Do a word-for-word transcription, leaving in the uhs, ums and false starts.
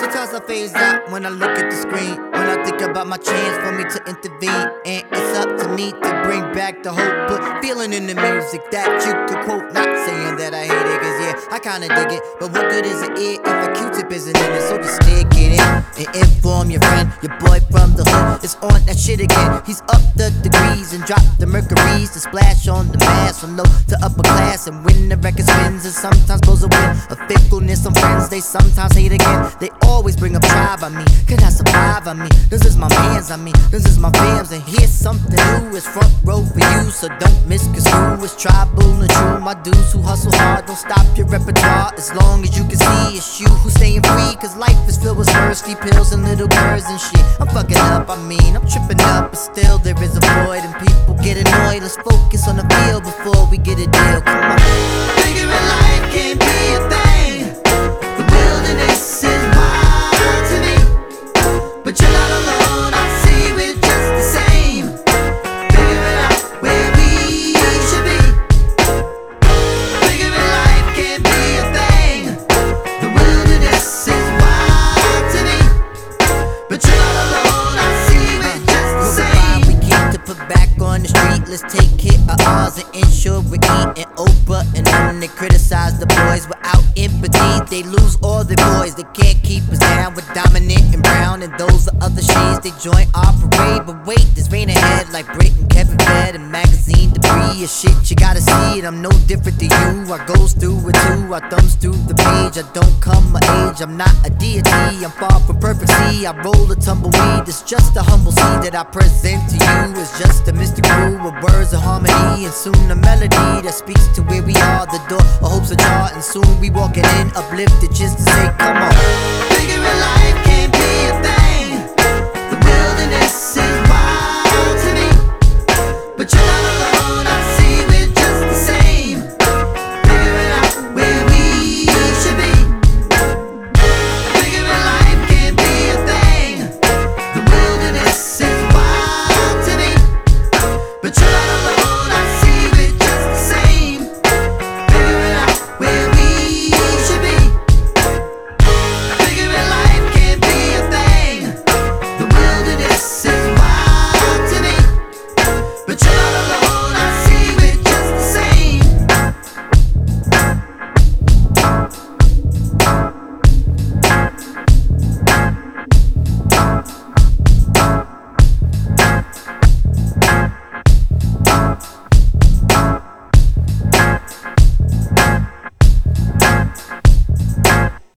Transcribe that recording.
Sometimes I phase out when I look at the screen, when I think about my chance for me to intervene. And it's up to me to bring back the hope, put feeling in the music that you could quote. Not saying that I hate it, cause yeah, I kinda dig it, but what good is it if a Q-tip isn't in it? So just stick it in and inform your friend, your boy from the hood is on that shit again. He's up the degrees and drop the mercuries to splash on the mass from low to upper class. And when the record spins, it sometimes blows a wind of fickleness on friends they sometimes hate again. They always bring up tribe on me, could I survive on me? This is my mans on me, this is my fams. And here's something new, it's front row for you, so don't misconstrue. It's tribal and true, my dudes who hustle hard, don't stop your repertoire. As long as you can see, it's you who's staying free, cause life is filled with thirsty pills and little girls and shit. I'm fucking up, I mean, I'm tripping up, but still there is a void and people get annoyed. Let's focus on the field before we get a deal, come on. Figuring life can't be a thing, the wilderness is wild to me, but you're not alone, I see we're just the same, figuring out where we should be. Figuring life can't be a thing, the wilderness is wild to me, but you're not alone, I see we're just the same. We keep to put back on the street, let's take care of ours and ensure we're eating Oprah. And then they criticize the boys without empathy, they lose all their boys, they can't keep us down with dominant and brown. And those are other shades, they join our parade. But wait, there's rain ahead like Brit and Kevin Fed and magazine debris. Is shit, you gotta see it, I'm no different than you. I goes through it too, I thumbs through the page. I don't come my age, I'm not a deity, I'm far from perfect. See, I roll a tumbleweed, it's just a humble seed that I present to you. It's just a mystical with words of harmony, and soon a melody that speaks to where we are. The door of hope's ajar, and soon we walking in uplifted just to say, come on. Figuring life can't be a